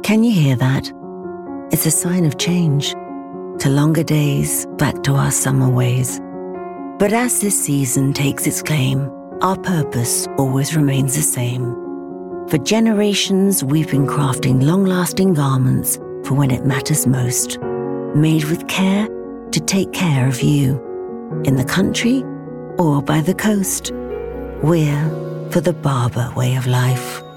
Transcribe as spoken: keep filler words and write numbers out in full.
Can you hear that? It's a sign of change, to longer days, back to our summer ways. But as this season takes its claim, our purpose always remains the same. For generations, we've been crafting long-lasting garments for when it matters most, made with care to take care of you, in the country or by the coast. We're for the Barbour way of life.